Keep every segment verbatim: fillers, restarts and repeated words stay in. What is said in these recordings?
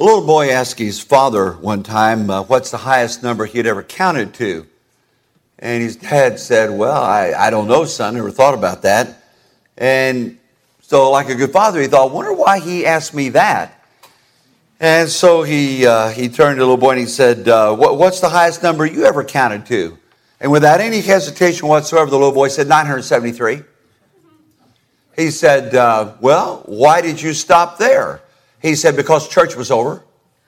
A little boy asked his father one time, uh, what's the highest number he had ever counted to? And his dad said, well, I, I don't know, son, never thought about that. And so like a good father, he thought, I wonder why he asked me that. And so he uh, he turned to the little boy and he said, uh, what, what's the highest number you ever counted to? And without any hesitation whatsoever, the little boy said, nine hundred seventy-three. He said, uh, well, why did you stop there? He said, because church was over.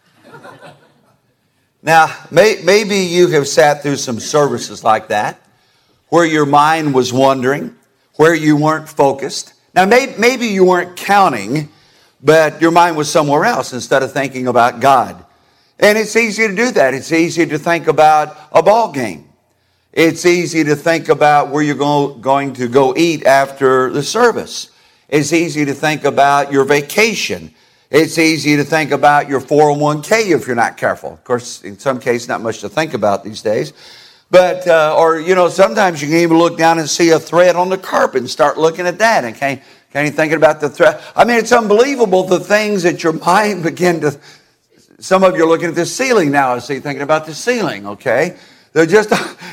Now, may, maybe you have sat through some services like that, where your mind was wandering, where you weren't focused. Now, may, maybe you weren't counting, but your mind was somewhere else instead of thinking about God. And it's easy to do that. It's easy to think about a ball game. It's easy to think about where you're go, going to go eat after the service. It's easy to think about your vacation. It's easy to think about your four oh one k if you're not careful. Of course, in some cases, not much to think about these days. But, uh, or, you know, sometimes you can even look down and see a thread on the carpet and start looking at that. And can't, can't even thinking about the thread. I mean, it's unbelievable the things that your mind begin to, some of you are looking at the ceiling now. I see thinking about the ceiling, okay? They're just,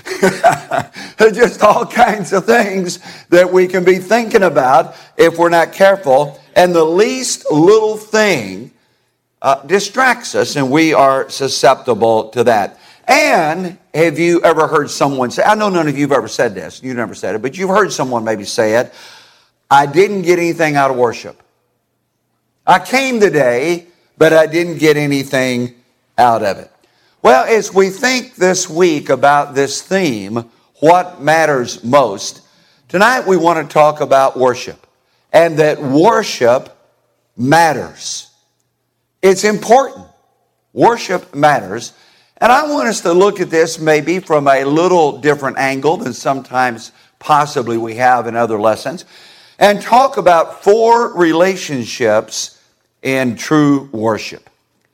they're just all kinds of things that we can be thinking about if we're not careful. And the least little thing uh, distracts us, and we are susceptible to that. And have you ever heard someone say, I know none of you have ever said this, you never said it, but you've heard someone maybe say it, I didn't get anything out of worship. I came today, but I didn't get anything out of it. Well, as we think this week about this theme, what matters most, tonight we want to talk about worship, and that worship matters. It's important. Worship matters. And I want us to look at this maybe from a little different angle than sometimes possibly we have in other lessons, and talk about four relationships in true worship.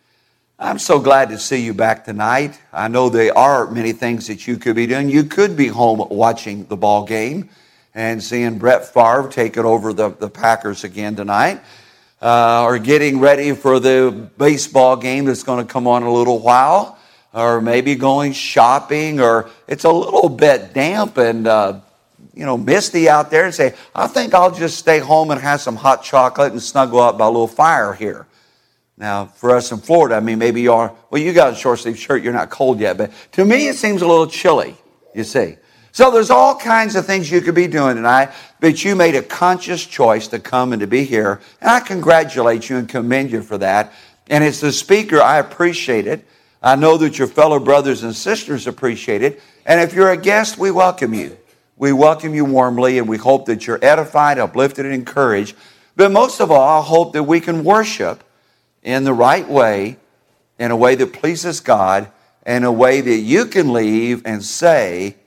I'm so glad to see you back tonight. I know there are many things that you could be doing. You could be home watching the ball game and seeing Brett Favre taking over the, the Packers again tonight, uh, or getting ready for the baseball game that's going to come on in a little while, or maybe going shopping, or it's a little bit damp and uh, you know misty out there, and say, I think I'll just stay home and have some hot chocolate and snuggle up by a little fire here. Now, for us in Florida, I mean, maybe you are, well, you got a short sleeve shirt, you're not cold yet, but to me it seems a little chilly, you see. So there's all kinds of things you could be doing tonight, but you made a conscious choice to come and to be here, and I congratulate you and commend you for that. And as the speaker, I appreciate it. I know that your fellow brothers and sisters appreciate it, and if you're a guest, we welcome you. We welcome you warmly, and we hope that you're edified, uplifted, and encouraged. But most of all, I hope that we can worship in the right way, in a way that pleases God, in a way that you can leave and say,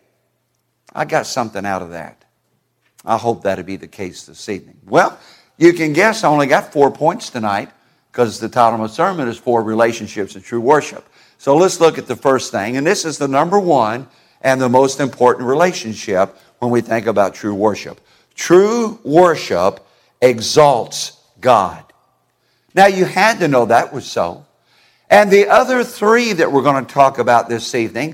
I got something out of that. I hope that'll be the case this evening. Well, you can guess I only got four points tonight because the title of my sermon is Four Relationships in True Worship. So let's look at the first thing, and this is the number one and the most important relationship when we think about true worship. True worship exalts God. Now, you had to know that was so. And the other three that we're going to talk about this evening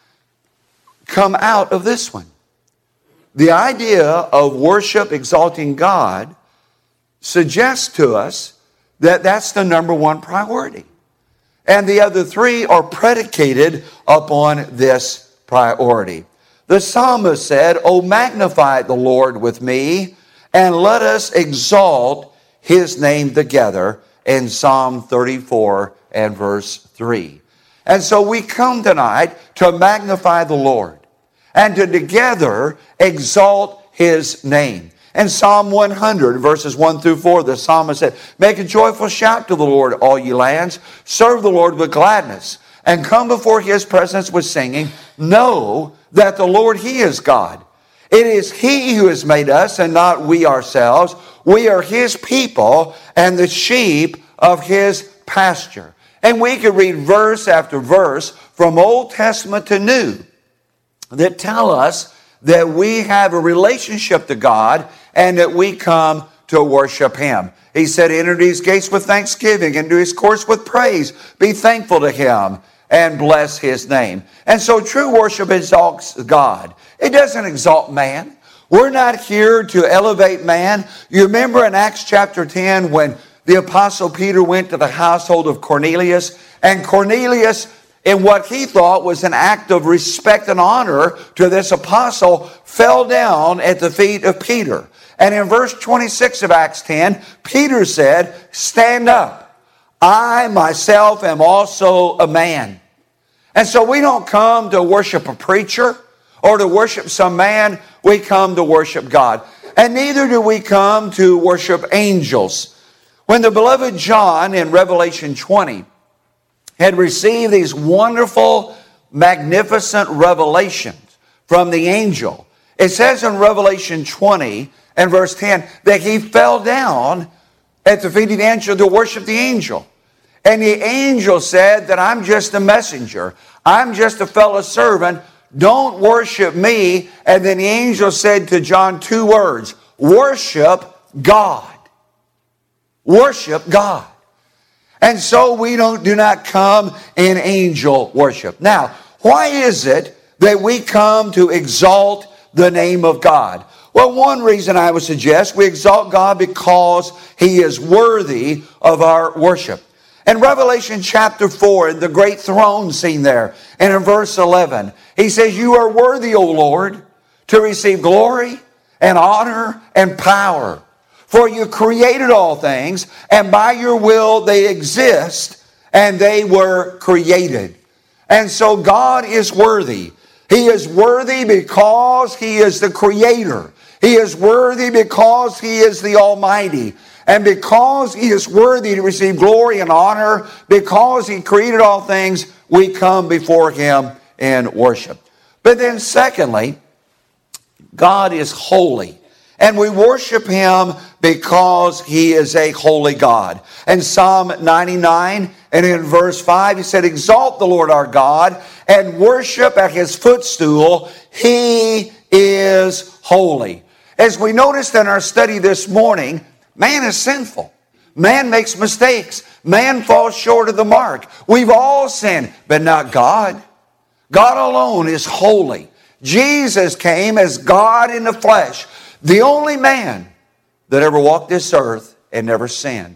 come out of this one. The idea of worship exalting God suggests to us that that's the number one priority. And the other three are predicated upon this priority. The psalmist said, "O magnify the Lord with me, and let us exalt His name together," in Psalm thirty-four and verse three. And so we come tonight to magnify the Lord and to together exalt His name. In Psalm one hundred, verses one through four, the psalmist said, "Make a joyful shout to the Lord, all ye lands. Serve the Lord with gladness, and come before His presence with singing. Know that the Lord, He is God. It is He who has made us, and not we ourselves. We are His people and the sheep of His pasture." And we could read verse after verse from Old Testament to New that tell us that we have a relationship to God and that we come to worship Him. He said, enter His gates with thanksgiving and do His courts with praise. Be thankful to Him and bless His name. And so true worship exalts God. It doesn't exalt man. We're not here to elevate man. You remember in Acts chapter ten when the Apostle Peter went to the household of Cornelius, and Cornelius, in what he thought was an act of respect and honor to this apostle, fell down at the feet of Peter. And in verse twenty-six of Acts ten, Peter said, stand up. I myself am also a man. And so we don't come to worship a preacher or to worship some man. We come to worship God. And neither do we come to worship angels. When the beloved John in Revelation twenty had received these wonderful, magnificent revelations from the angel, it says in Revelation twenty and verse ten that he fell down at the feet of the angel to worship the angel. And the angel said that I'm just a messenger. I'm just a fellow servant. Don't worship me. And then the angel said to John two words, worship God. Worship God. And so we don't do not come in angel worship. Now, why is it that we come to exalt the name of God? Well, one reason I would suggest we exalt God because He is worthy of our worship. In Revelation chapter four, in the great throne scene there, and in verse eleven, He says, you are worthy, O Lord, to receive glory and honor and power. For you created all things, and by your will they exist, and they were created. And so God is worthy. He is worthy because He is the Creator. He is worthy because He is the Almighty. And because He is worthy to receive glory and honor, because He created all things, we come before Him in worship. But then secondly, God is holy. And we worship Him because He is a holy God. In Psalm ninety-nine and in verse five, He said, exalt the Lord our God and worship at His footstool. He is holy. As we noticed in our study this morning, man is sinful. Man makes mistakes. Man falls short of the mark. We've all sinned, but not God. God alone is holy. Jesus came as God in the flesh, the only man that ever walked this earth and never sinned.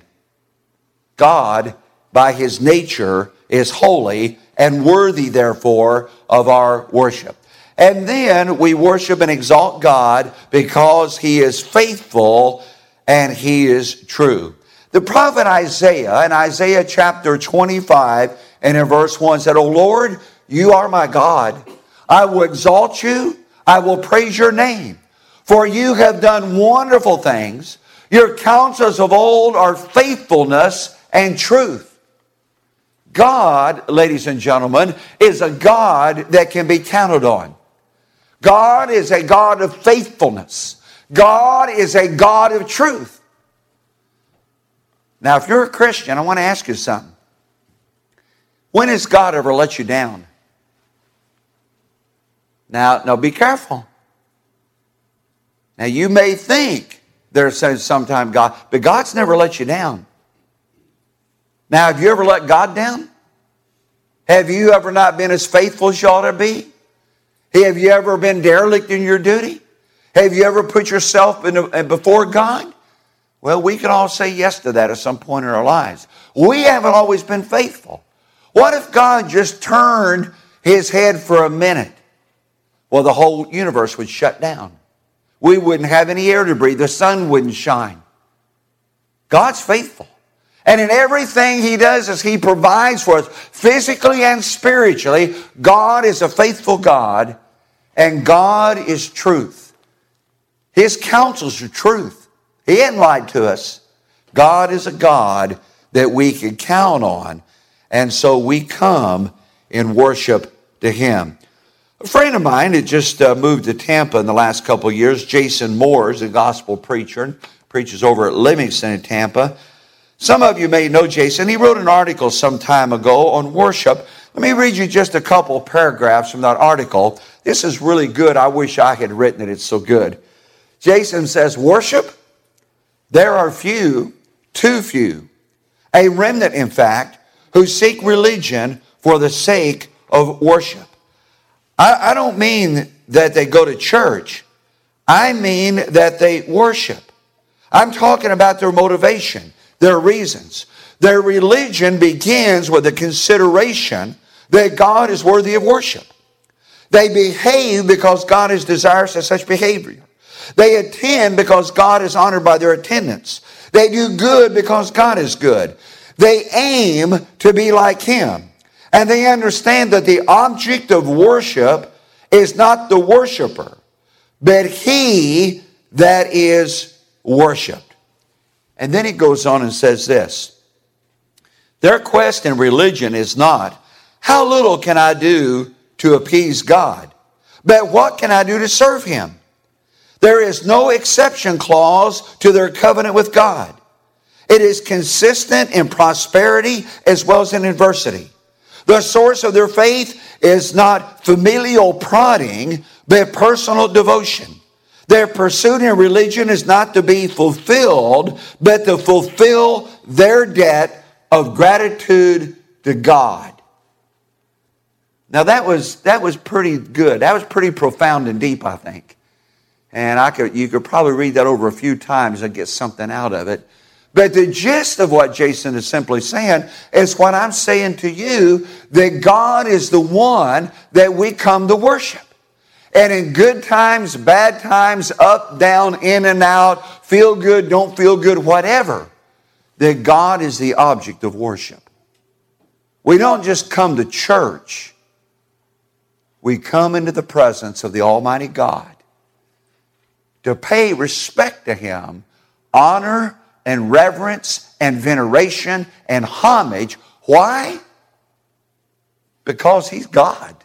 God, by His nature, is holy and worthy, therefore, of our worship. And then we worship and exalt God because He is faithful and He is true. The prophet Isaiah, in Isaiah chapter twenty-five and in verse one, said, O Lord, you are my God. I will exalt you. I will praise your name. For you have done wonderful things. Your counsels of old are faithfulness and truth. God, ladies and gentlemen, is a God that can be counted on. God is a God of faithfulness. God is a God of truth. Now, if you're a Christian, I want to ask you something. When has God ever let you down? Now, now be careful. Now, you may think there's sometime God, but God's never let you down. Now, have you ever let God down? Have you ever not been as faithful as you ought to be? Have you ever been derelict in your duty? Have you ever put yourself in a, before God? Well, we can all say yes to that at some point in our lives. We haven't always been faithful. What if God just turned His head for a minute? Well, the whole universe would shut down. We wouldn't have any air to breathe. The sun wouldn't shine. God's faithful. And in everything He does as He provides for us, physically and spiritually, God is a faithful God, and God is truth. His counsels are truth. He hadn't lied to us. God is a God that we can count on, and so we come in worship to Him. A friend of mine had just uh, moved to Tampa in the last couple of years. Jason Moore is a gospel preacher and preaches over at Livingston in Tampa. Some of you may know Jason. He wrote an article some time ago on worship. Let me read you just a couple paragraphs from that article. This is really good. I wish I had written it. It's so good. Jason says, worship, There are few, too few, a remnant, in fact, who seek religion for the sake of worship. I, I don't mean that they go to church. I mean that they worship. I'm talking about their motivation, their reasons. Their religion begins with the consideration that God is worthy of worship. They behave because God is desirous of such behavior. They attend because God is honored by their attendance. They do good because God is good. They aim to be like Him. And they understand that the object of worship is not the worshiper, but He that is worshiped. And then He goes on and says this. Their quest in religion is not, how little can I do to appease God? But what can I do to serve Him? There is no exception clause to their covenant with God. It is consistent in prosperity as well as in adversity. The source of their faith is not familial prodding, but personal devotion. Their pursuit in religion is not to be fulfilled, but to fulfill their debt of gratitude to God. Now that was that was pretty good. That was pretty profound and deep, I think. And I could you could probably read that over a few times and get something out of it. But the gist of what Jason is simply saying is what I'm saying to you, that God is the one that we come to worship. And in good times, bad times, up, down, in and out, feel good, don't feel good, whatever, that God is the object of worship. We don't just come to church. We come into the presence of the Almighty God to pay respect to Him, honor and reverence and veneration and homage. Why? Because He's God.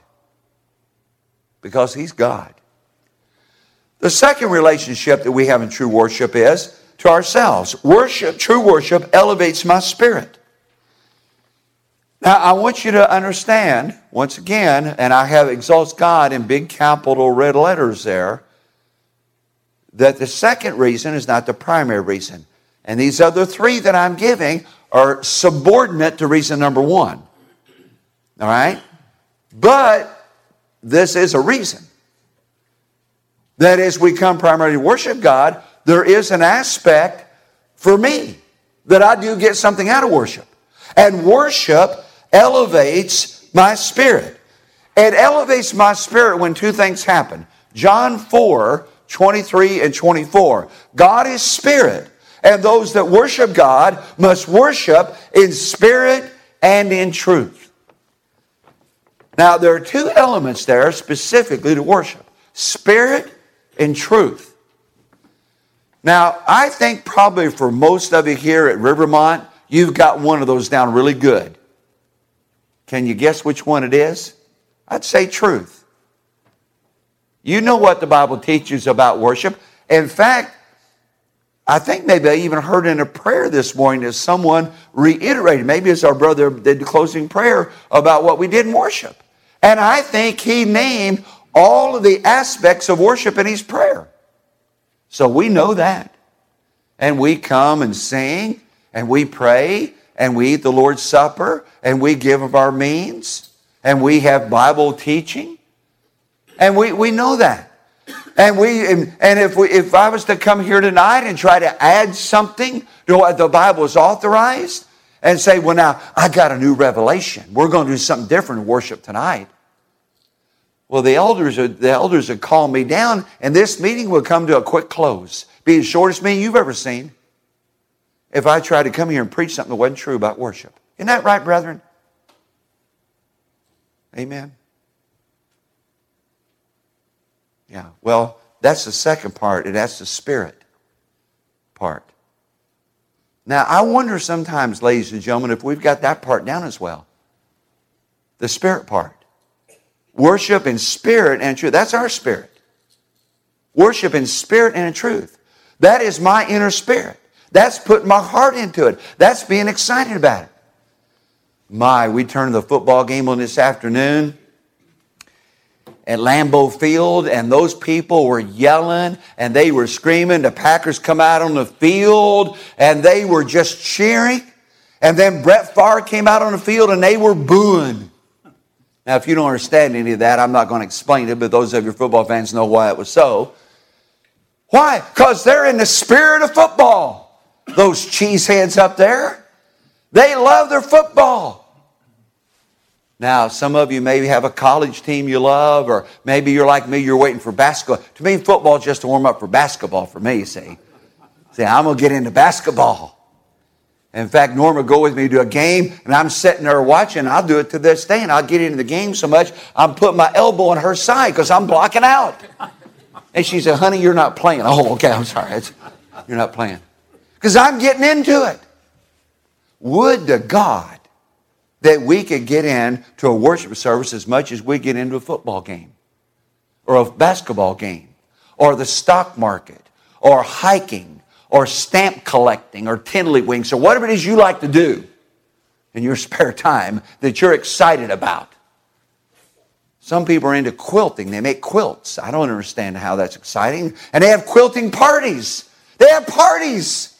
Because He's God. The second relationship that we have in true worship is to ourselves. Worship, true worship elevates my spirit. Now, I want you to understand, once again, and I have exalts God in big capital red letters there, that the second reason is not the primary reason. And these other three that I'm giving are subordinate to reason number one. All right? But this is a reason. That as we come primarily to worship God, there is an aspect for me that I do get something out of worship. And worship elevates my spirit. It elevates my spirit when two things happen. John four, twenty-three and twenty-four. God is spirit, and those that worship God must worship in spirit and in truth. Now, there are two elements there specifically to worship. Spirit and truth. Now, I think probably for most of you here at Rivermont, you've got one of those down really good. Can you guess which one it is? I'd say truth. You know what the Bible teaches about worship. In fact, I think maybe I even heard in a prayer this morning that someone reiterated, maybe it's our brother did the closing prayer about what we did in worship. And I think he named all of the aspects of worship in his prayer. So we know that. And we come and sing, and we pray, and we eat the Lord's Supper, and we give of our means, and we have Bible teaching. And we, we know that. And we and, and if we if I was to come here tonight and try to add something to what the Bible has authorized and say, well, now, I got a new revelation. We're going to do something different in worship tonight. Well, the elders are, the elders would call me down, and this meeting would come to a quick close. Be the shortest meeting you've ever seen if I tried to come here and preach something that wasn't true about worship. Isn't that right, brethren? Amen. Yeah, well, that's the second part, and that's the spirit part. Now, I wonder sometimes, ladies and gentlemen, if we've got that part down as well. The spirit part. Worship in spirit and truth. That's our spirit. Worship in spirit and in truth. That is my inner spirit. That's putting my heart into it. That's being excited about it. My, we turned the football game on this afternoon. at Lambeau Field, and those people were yelling and they were screaming. The Packers come out on the field and they were just cheering. And then Brett Favre came out on the field and they were booing. Now, if you don't understand any of that, I'm not going to explain it, but those of your football fans know why it was so. Why? Because they're in the spirit of football. Those cheeseheads up there, they love their football. Now, some of you maybe have a college team you love, or maybe you're like me, you're waiting for basketball. To me, football is just a warm-up for basketball for me, see. See, I'm going to get into basketball. In fact, Norm will go with me to a game, and I'm sitting there watching. I'll do it to this day, and I'll get into the game so much, I'm putting my elbow on her side because I'm blocking out. And she said, honey, you're not playing. Oh, okay, I'm sorry. It's, you're not playing. Because I'm getting into it. Would to God that we could get into a worship service as much as we get into a football game, or a basketball game, or the stock market, or hiking, or stamp collecting, or tiddlywinks, or whatever it is you like to do in your spare time that you're excited about. Some people are into quilting. They make quilts. I don't understand how that's exciting. And they have quilting parties. They have parties.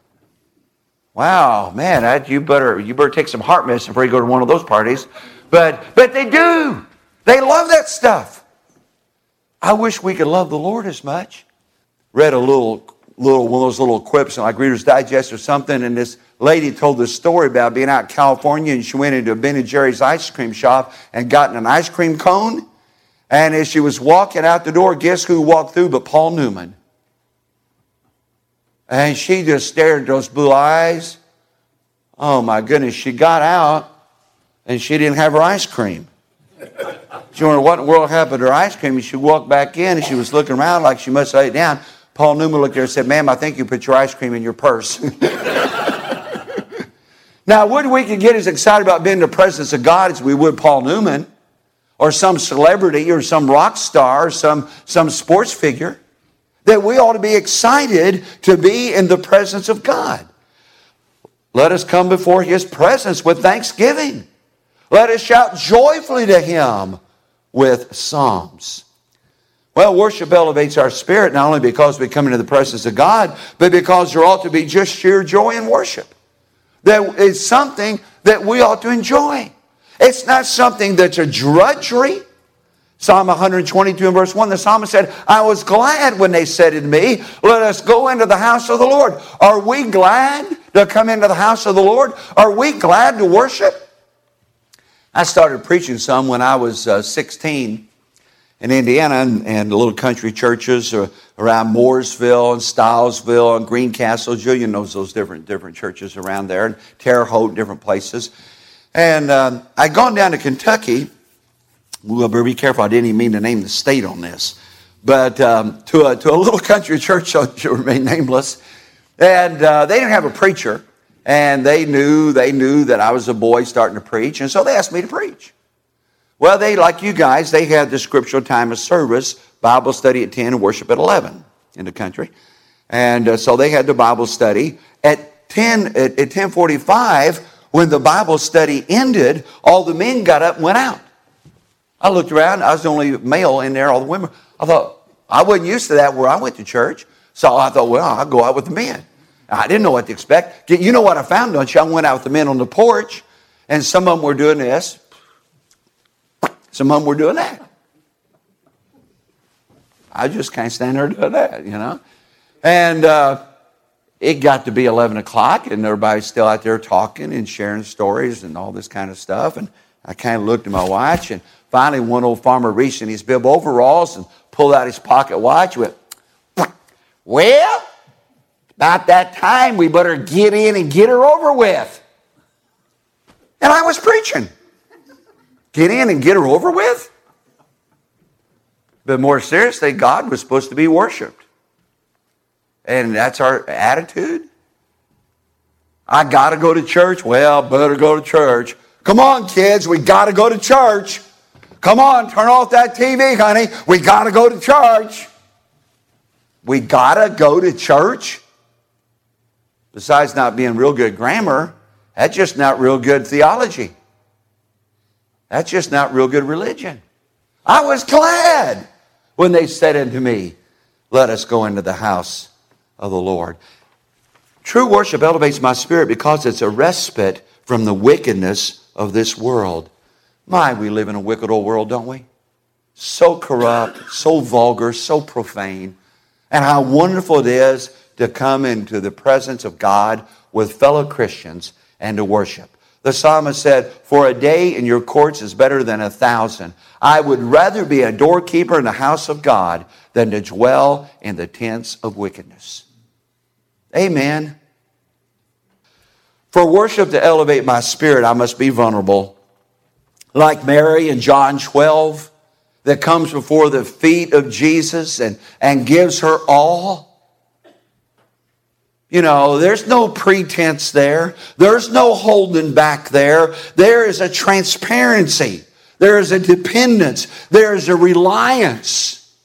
Wow, man, that, you better you better take some heart medicine before you go to one of those parties. But but they do. They love that stuff. I wish we could love the Lord as much. Read a little little one of those little quips like Reader's Digest or something, and this lady told this story about being out in California, and she went into a Ben and Jerry's ice cream shop and gotten an ice cream cone. And as she was walking out the door, guess who walked through but Paul Newman? And she just stared at those blue eyes. Oh my goodness, she got out and she didn't have her ice cream. She wondered what in the world happened to her ice cream, and she walked back in and she was looking around like she must have laid it down. Paul Newman looked at her and said, ma'am, I think you put your ice cream in your purse. Now, would we could get as excited about being in the presence of God as we would Paul Newman, or some celebrity, or some rock star, or some, some sports figure, that we ought to be excited to be in the presence of God. Let us come before His presence with thanksgiving. Let us shout joyfully to Him with psalms. Well, worship elevates our spirit, not only because we come into the presence of God, but because there ought to be just sheer joy in worship. That is something that we ought to enjoy. It's not something that's a drudgery. Psalm one twenty-two and verse one, the psalmist said, I was glad when they said to me, let us go into the house of the Lord. Are we glad to come into the house of the Lord? Are we glad to worship? I started preaching some when I was uh, sixteen. In Indiana, and, and the little country churches around Mooresville and Stilesville and Greencastle. Julian knows those different different churches around there, and Terre Haute, different places. And um, I'd gone down to Kentucky. Well, better be careful. I didn't even mean to name the state on this. But um, to, a, to a little country church, so it should remain nameless. And uh, they didn't have a preacher. And they knew, they knew that I was a boy starting to preach. And so they asked me to preach. Well, they, like you guys, they had the scriptural time of service, Bible study at ten and worship at eleven in the country. And uh, so they had the Bible study. At ten, at, at ten forty-five, when the Bible study ended, all the men got up and went out. I looked around. I was the only male in there, all the women. I thought, I wasn't used to that where I went to church. So I thought, well, I'll go out with the men. I didn't know what to expect. You know what I found, don't you? I went out with the men on the porch, and some of them were doing this. Some of them were doing that. I just can't stand there doing that, you know. And uh, it got to be eleven o'clock, and everybody's still out there talking and sharing stories and all this kind of stuff. And I kind of looked at my watch, and finally one old farmer reached in his bib overalls and pulled out his pocket watch and went, well, about that time we better get in and get her over with. And I was preaching. Get in and get her over with? But more seriously, God was supposed to be worshiped. And that's our attitude. I got to go to church. Well, better go to church. Come on, kids, we got to go to church. Come on, turn off that T V, honey. We got to go to church. We got to go to church? Besides not being real good grammar, that's just not real good theology. That's just not real good religion. I was glad when they said unto me, let us go into the house of the Lord. True worship elevates my spirit because it's a respite from the wickedness of this world. My, we live in a wicked old world, don't we? So corrupt, so vulgar, so profane. And how wonderful it is to come into the presence of God with fellow Christians and to worship. The psalmist said, for a day in your courts is better than a thousand. I would rather be a doorkeeper in the house of God than to dwell in the tents of wickedness. Amen. For worship to elevate my spirit, I must be vulnerable. Like Mary in John twelve, that comes before the feet of Jesus and, and gives her all. You know, there's no pretense there. There's no holding back there. There is a transparency. There is a dependence. There is a reliance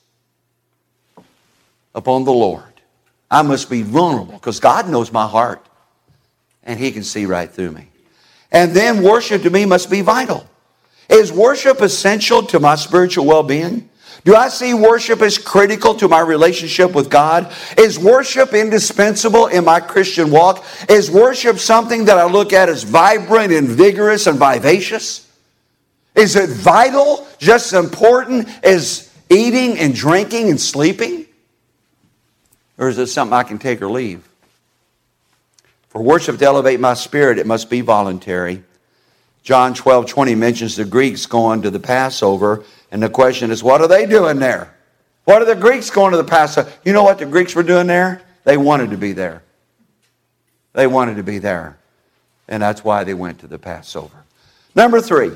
upon the Lord. I must be vulnerable because God knows my heart and He can see right through me. And then worship to me must be vital. Is worship essential to my spiritual well-being? Do I see worship as critical to my relationship with God? Is worship indispensable in my Christian walk? Is worship something that I look at as vibrant and vigorous and vivacious? Is it vital, just as important as eating and drinking and sleeping? Or is it something I can take or leave? For worship to elevate my spirit, it must be voluntary. John twelve twenty mentions the Greeks going to the Passover, and the question is, what are they doing there? What are the Greeks going to the Passover? You know what the Greeks were doing there? They wanted to be there. They wanted to be there. And that's why they went to the Passover. Number three,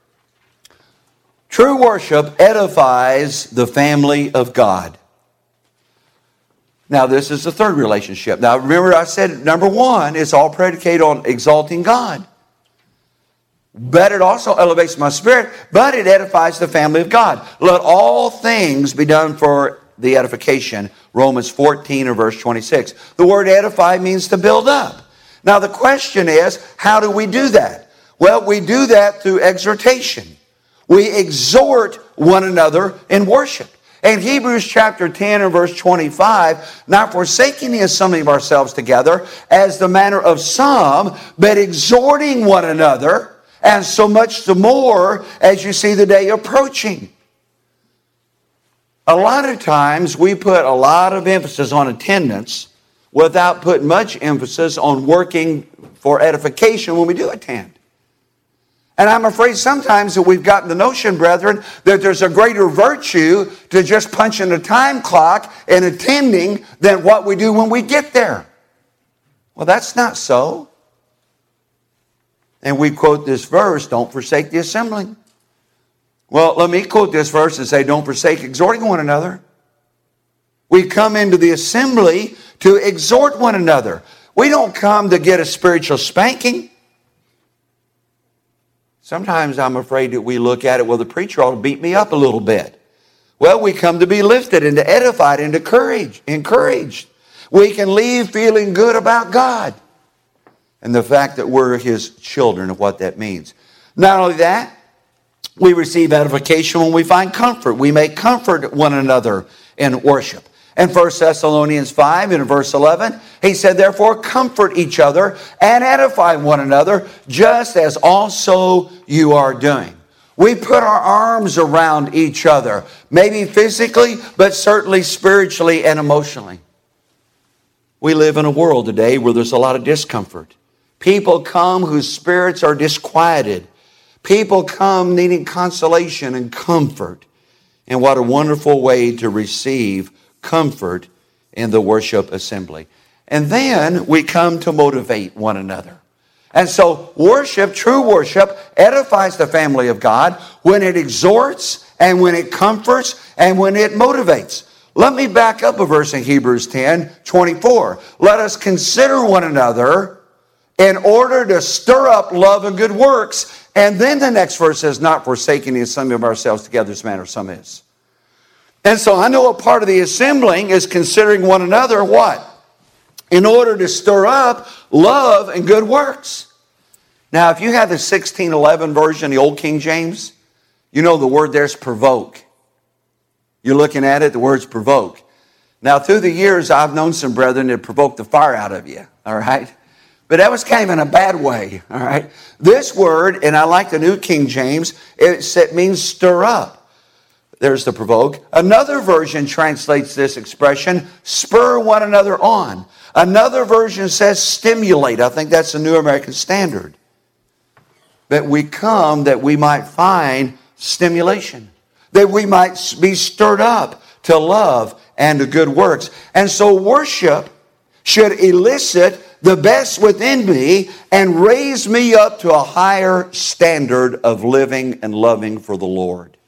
true worship edifies the family of God. Now, this is the third relationship. Now, remember I said number one is all predicated on exalting God. But it also elevates my spirit, but it edifies the family of God. Let all things be done for the edification. Romans fourteen or verse twenty-six. The word edify means to build up. Now the question is, how do we do that? Well, we do that through exhortation. We exhort one another in worship. In Hebrews chapter ten and verse twenty-five, not forsaking the assembling of ourselves together, as the manner of some, but exhorting one another, and so much the more as you see the day approaching. A lot of times we put a lot of emphasis on attendance without putting much emphasis on working for edification when we do attend. And I'm afraid sometimes that we've gotten the notion, brethren, that there's a greater virtue to just punching a time clock and attending than what we do when we get there. Well, that's not so. And we quote this verse, don't forsake the assembling. Well, let me quote this verse and say, don't forsake exhorting one another. We come into the assembly to exhort one another. We don't come to get a spiritual spanking. Sometimes I'm afraid that we look at it, well, the preacher ought to beat me up a little bit. Well, we come to be lifted and to edified and to courage, encouraged. We can leave feeling good about God. And the fact that we're His children and what that means. Not only that, we receive edification when we find comfort. We may comfort one another in worship. In First Thessalonians five, in verse eleven, he said, therefore comfort each other and edify one another, just as also you are doing. We put our arms around each other, maybe physically, but certainly spiritually and emotionally. We live in a world today where there's a lot of discomfort. People come whose spirits are disquieted. People come needing consolation and comfort. And what a wonderful way to receive comfort in the worship assembly. And then we come to motivate one another. And so worship, true worship, edifies the family of God when it exhorts and when it comforts and when it motivates. Let me back up a verse in Hebrews ten twenty-four. Let us consider one another in order to stir up love and good works. And then the next verse says, not forsaking the assembly of ourselves together as manner some is. And so I know a part of the assembling is considering one another what? In order to stir up love and good works. Now, if you have the sixteen eleven version, the old King James, You know the word there's provoke. You're looking at it, the word's provoke. Now, through the years, I've known some brethren that provoked the fire out of you, all right? But that was kind of in a bad way, all right? This word, and I like the New King James, it means stir up. There's the provoke. Another version translates this expression, spur one another on. Another version says stimulate. I think that's the New American Standard. That we come that we might find stimulation. That we might be stirred up to love and to good works. And so worship should elicit the best within me and raise me up to a higher standard of living and loving for the Lord.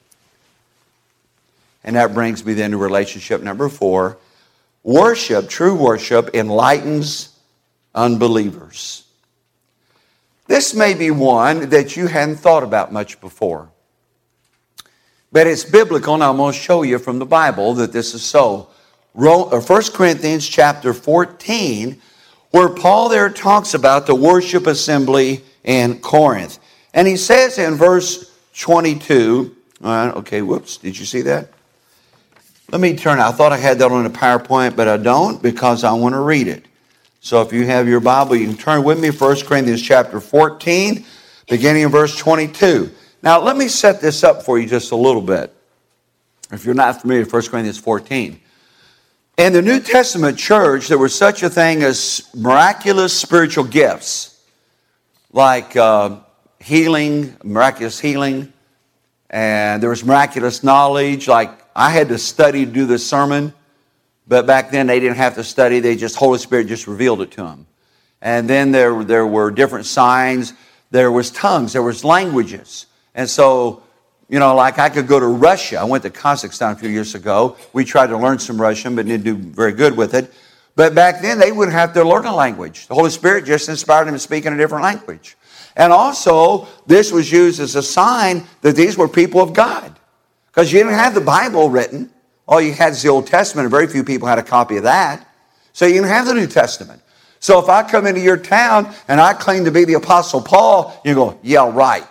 And that brings me then to relationship number four. Worship, true worship, enlightens unbelievers. This may be one that you hadn't thought about much before. But it's biblical, and I'm going to show you from the Bible that this is so. First Corinthians chapter fourteen, where Paul there talks about the worship assembly in Corinth. And he says in verse twenty-two, uh, okay, whoops, did you see that? Let me turn, I thought I had that on a PowerPoint, but I don't because I want to read it. So if you have your Bible, you can turn with me, First Corinthians chapter fourteen, beginning in verse twenty-two. Now, let me set this up for you just a little bit. If you're not familiar with First Corinthians fourteen. In the New Testament church, there was such a thing as miraculous spiritual gifts, like uh, healing, miraculous healing, and there was miraculous knowledge. Like I had to study to do this sermon, but back then they didn't have to study. They just, Holy Spirit just revealed it to them. And then there, there were different signs. There was tongues. There was languages. And so, you know, like I could go to Russia. I went to Kazakhstan a few years ago. We tried to learn some Russian, but didn't do very good with it. But back then, they wouldn't have to learn a language. The Holy Spirit just inspired them to speak in a different language. And also, this was used as a sign that these were people of God. Because you didn't have the Bible written. All you had is the Old Testament, and very few people had a copy of that. So you didn't have the New Testament. So if I come into your town and I claim to be the Apostle Paul, you go, yeah, right.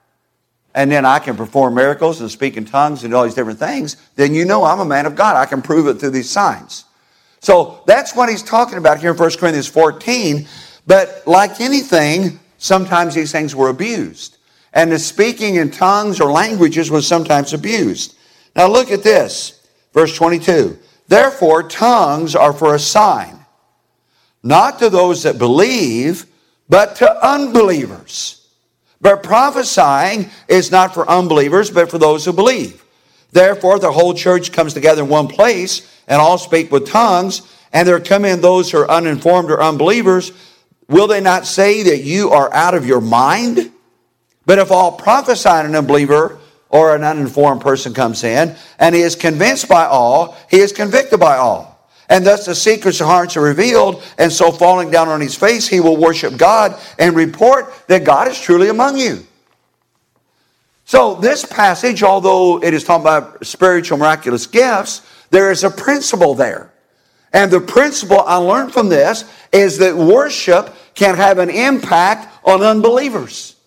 And then I can perform miracles and speak in tongues and all these different things, then you know I'm a man of God. I can prove it through these signs. So that's what he's talking about here in First Corinthians fourteen. But like anything, sometimes these things were abused. And the speaking in tongues or languages was sometimes abused. Now look at this, verse twenty-two. Therefore, tongues are for a sign, not to those that believe, but to unbelievers. But prophesying is not for unbelievers, but for those who believe. Therefore, the whole church comes together in one place, and all speak with tongues, and there come in those who are uninformed or unbelievers. Will they not say that you are out of your mind? But if all prophesy, an unbeliever or an uninformed person comes in, and he is convinced by all, he is convicted by all. And thus the secrets of hearts are revealed, and so falling down on his face, he will worship God and report that God is truly among you. So this passage, although it is talking about spiritual miraculous gifts, there is a principle there. And the principle I learned from this is that worship can have an impact on unbelievers.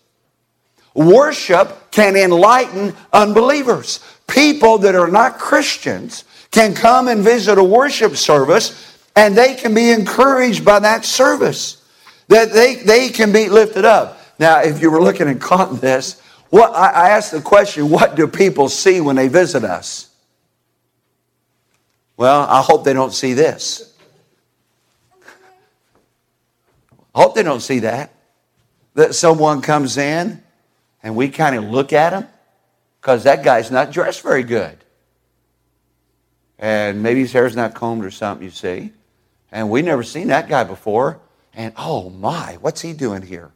Worship can enlighten unbelievers. People that are not Christians can come and visit a worship service, and they can be encouraged by that service. That they, they can be lifted up. Now, if you were looking and caught in this, what I, I asked the question, what do people see when they visit us? Well, I hope they don't see this. I hope they don't see that. That someone comes in and we kind of look at him because that guy's not dressed very good. And maybe his hair's not combed or something, you see. And we never seen that guy before. And oh my, what's he doing here?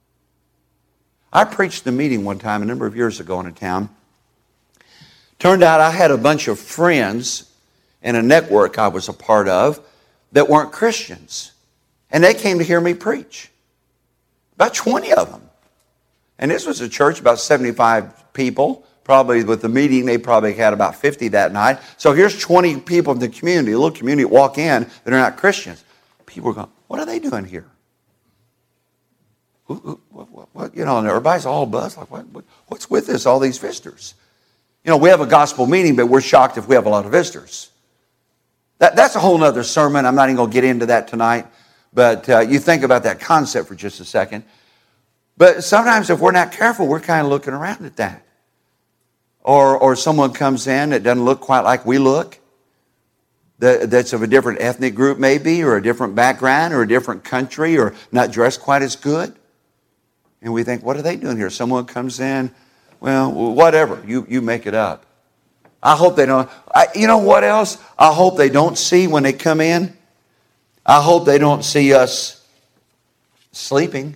I preached a meeting one time a number of years ago in a town. Turned out I had a bunch of friends in a network I was a part of that weren't Christians. And they came to hear me preach. About twenty of them. And this was a church, about seventy-five people. Probably with the meeting, they probably had about fifty that night. So here's twenty people in the community, a little community, walk in that are not Christians. People are going, what are they doing here? What, what, what, you know, and everybody's all buzzed, like, what, what, what's with with us, all these visitors. You know, we have a gospel meeting, but we're shocked if we have a lot of visitors. That, that's a whole other sermon. I'm not even going to get into that tonight. But uh, you think about that concept for just a second. But sometimes if we're not careful, we're kind of looking around at that. Or, or someone comes in that doesn't look quite like we look. That, that's of a different ethnic group maybe, or a different background, or a different country, or not dressed quite as good. And we think, what are they doing here? Someone comes in, well, whatever. You, you make it up. I hope they don't. I, you know what else? I hope they don't see when they come in. I hope they don't see us sleeping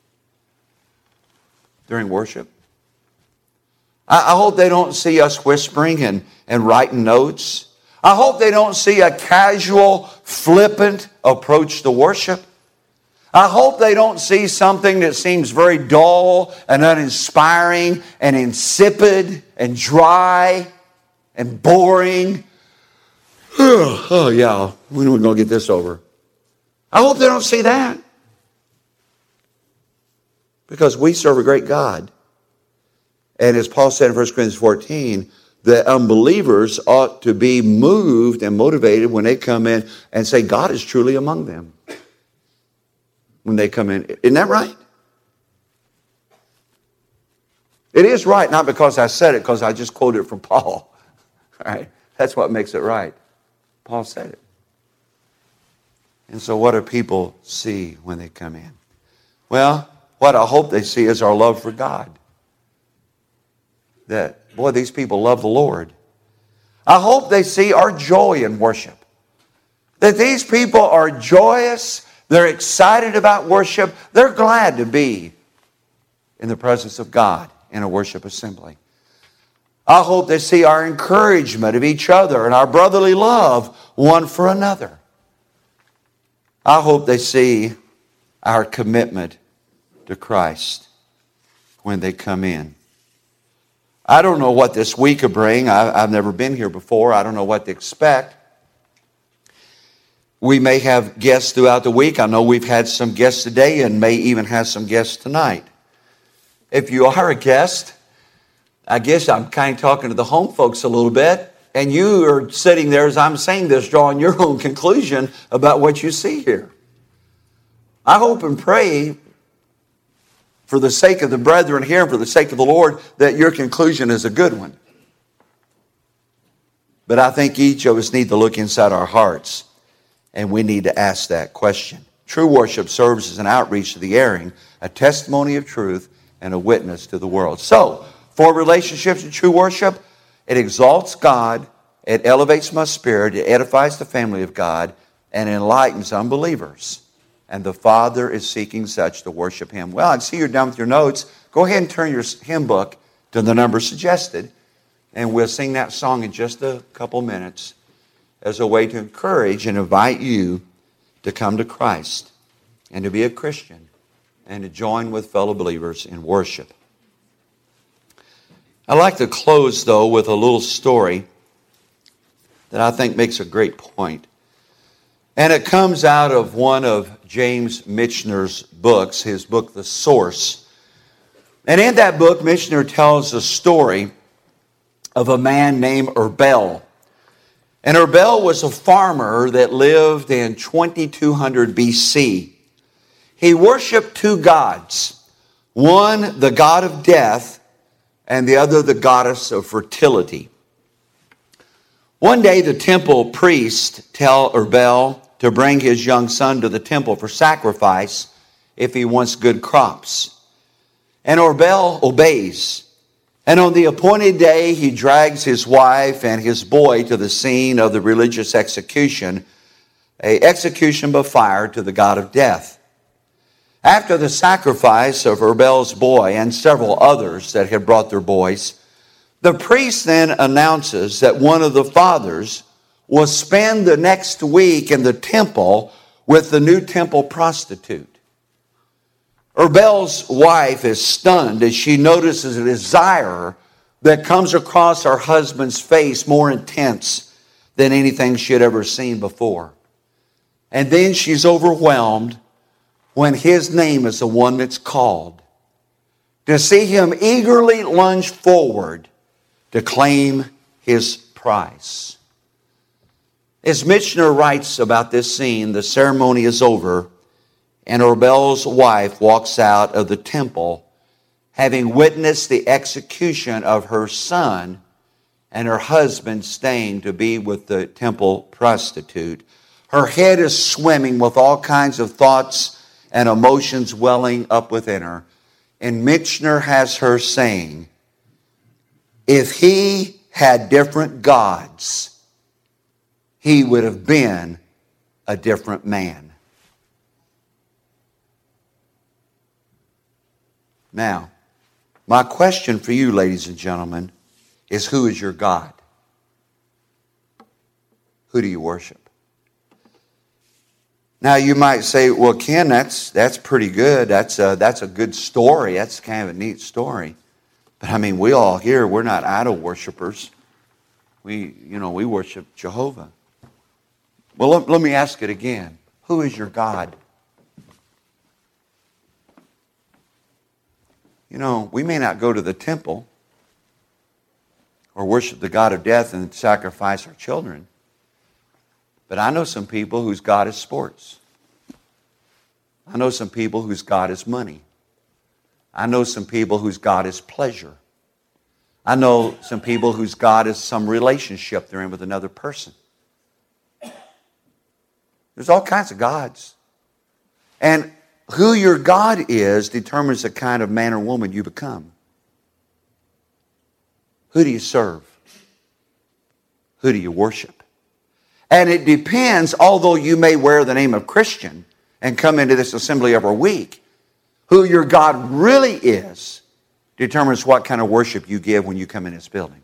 during worship. I, I hope they don't see us whispering and, and writing notes. I hope they don't see a casual, flippant approach to worship. I hope they don't see something that seems very dull and uninspiring and insipid and dry and boring. Oh, yeah, when are we going to get this over? I hope they don't see that. Because we serve a great God. And as Paul said in First Corinthians fourteen, the unbelievers ought to be moved and motivated when they come in and say, God is truly among them. When they come in. Isn't that right? It is right, not because I said it, because I just quoted it from Paul. All right? That's what makes it right. Paul said it. And so what do people see when they come in? Well, what I hope they see is our love for God. That, boy, these people love the Lord. I hope they see our joy in worship. That these people are joyous. They're excited about worship. They're glad to be in the presence of God in a worship assembly. I hope they see our encouragement of each other and our brotherly love one for another. I hope they see our commitment to Christ when they come in. I don't know what this week will bring. I, I've never been here before. I don't know what to expect. We may have guests throughout the week. I know we've had some guests today and may even have some guests tonight. If you are a guest, I guess I'm kind of talking to the home folks a little bit, and you are sitting there as I'm saying this, drawing your own conclusion about what you see here. I hope and pray for the sake of the brethren here and for the sake of the Lord that your conclusion is a good one. But I think each of us need to look inside our hearts, and we need to ask that question. True worship serves as an outreach to the erring, a testimony of truth, and a witness to the world. So, for relationships in true worship, it exalts God, it elevates my spirit, it edifies the family of God, and enlightens unbelievers. And the Father is seeking such to worship Him. Well, I see you're done with your notes. Go ahead and turn your hymn book to the number suggested, and we'll sing that song in just a couple minutes as a way to encourage and invite you to come to Christ and to be a Christian and to join with fellow believers in worship. I'd like to close, though, with a little story that I think makes a great point. And it comes out of one of James Michener's books, his book, The Source. And in that book, Michener tells a story of a man named Erbel. And Erbel was a farmer that lived in twenty-two hundred B C. He worshiped two gods. One, the god of death, and the other, the goddess of fertility. One day, the temple priest tell Erbel to bring his young son to the temple for sacrifice if he wants good crops. And Erbel obeys. And on the appointed day, he drags his wife and his boy to the scene of the religious execution, a execution by fire to the god of death. After the sacrifice of Erbel's boy and several others that had brought their boys, the priest then announces that one of the fathers will spend the next week in the temple with the new temple prostitute. Erbel's wife is stunned as she notices a desire that comes across her husband's face more intense than anything she had ever seen before. And then she's overwhelmed when his name is the one that's called. to see him eagerly lunge forward to claim his prize. As Michener writes about this scene, the ceremony is over, and Orvel's wife walks out of the temple, having witnessed the execution of her son and her husband staying to be with the temple prostitute. Her head is swimming with all kinds of thoughts and emotions welling up within her. And Michener has her saying, if he had different gods, he would have been a different man. Now, my question for you, ladies and gentlemen, is who is your God? Who do you worship? Now, you might say, well, Ken, that's that's pretty good. That's a, that's a good story. That's kind of a neat story. But, I mean, we all here, we're not idol worshipers. We, you know, we worship Jehovah. Well, let, let me ask it again. Who is your God? You know, we may not go to the temple or worship the God of death and sacrifice our children. But I know some people whose God is sports. I know some people whose God is money. I know some people whose God is pleasure. I know some people whose God is some relationship they're in with another person. There's all kinds of gods. And who your God is determines the kind of man or woman you become. Who do you serve? Who do you worship? And it depends, although you may wear the name of Christian and come into this assembly every week, who your God really is determines what kind of worship you give when you come in this building.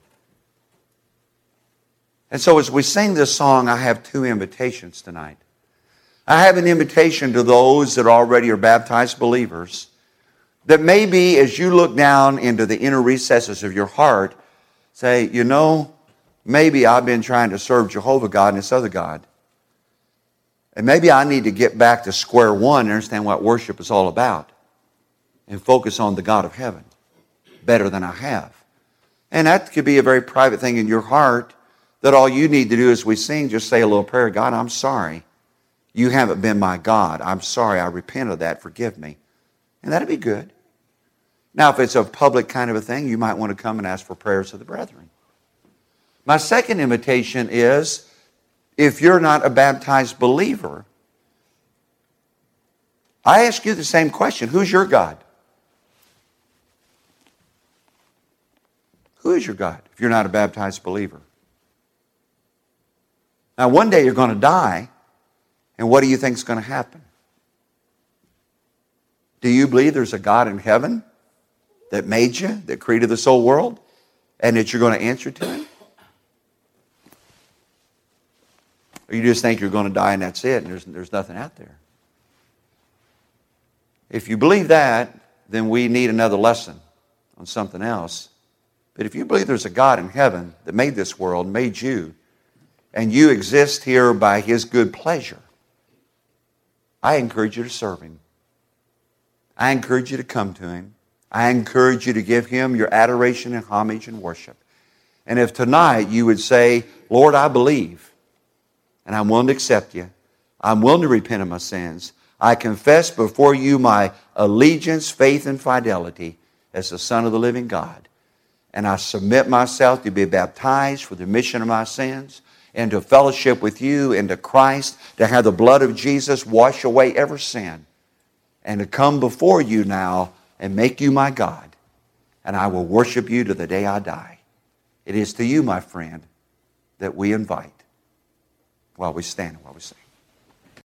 And so as we sing this song, I have two invitations tonight. I have an invitation to those that already are baptized believers that maybe as you look down into the inner recesses of your heart, say, you know, maybe I've been trying to serve Jehovah God and this other God. And maybe I need to get back to square one and understand what worship is all about and focus on the God of heaven better than I have. And that could be a very private thing in your heart that all you need to do as we sing, just say a little prayer. God, I'm sorry. You haven't been my God. I'm sorry. I repent of that. Forgive me. And that'd be good. Now, if it's a public kind of a thing, you might want to come and ask for prayers of the brethren. My second invitation is, if you're not a baptized believer, I ask you the same question. Who's your God? Who is your God if you're not a baptized believer? Now, one day you're going to die, and what do you think is going to happen? Do you believe there's a God in heaven that made you, that created this whole world, and that you're going to answer to him? Or you just think you're going to die and that's it, and there's, there's nothing out there? If you believe that, then we need another lesson on something else. But if you believe there's a God in heaven that made this world, made you, and you exist here by his good pleasure, I encourage you to serve him. I encourage you to come to him. I encourage you to give him your adoration and homage and worship. And if tonight you would say, Lord, I believe, and I'm willing to accept you. I'm willing to repent of my sins. I confess before you my allegiance, faith, and fidelity as the Son of the living God. And I submit myself to be baptized for the remission of my sins and to fellowship with you and to Christ, to have the blood of Jesus wash away every sin, and to come before you now and make you my God. And I will worship you to the day I die. It is to you, my friend, that we invite while we stand and while we sing.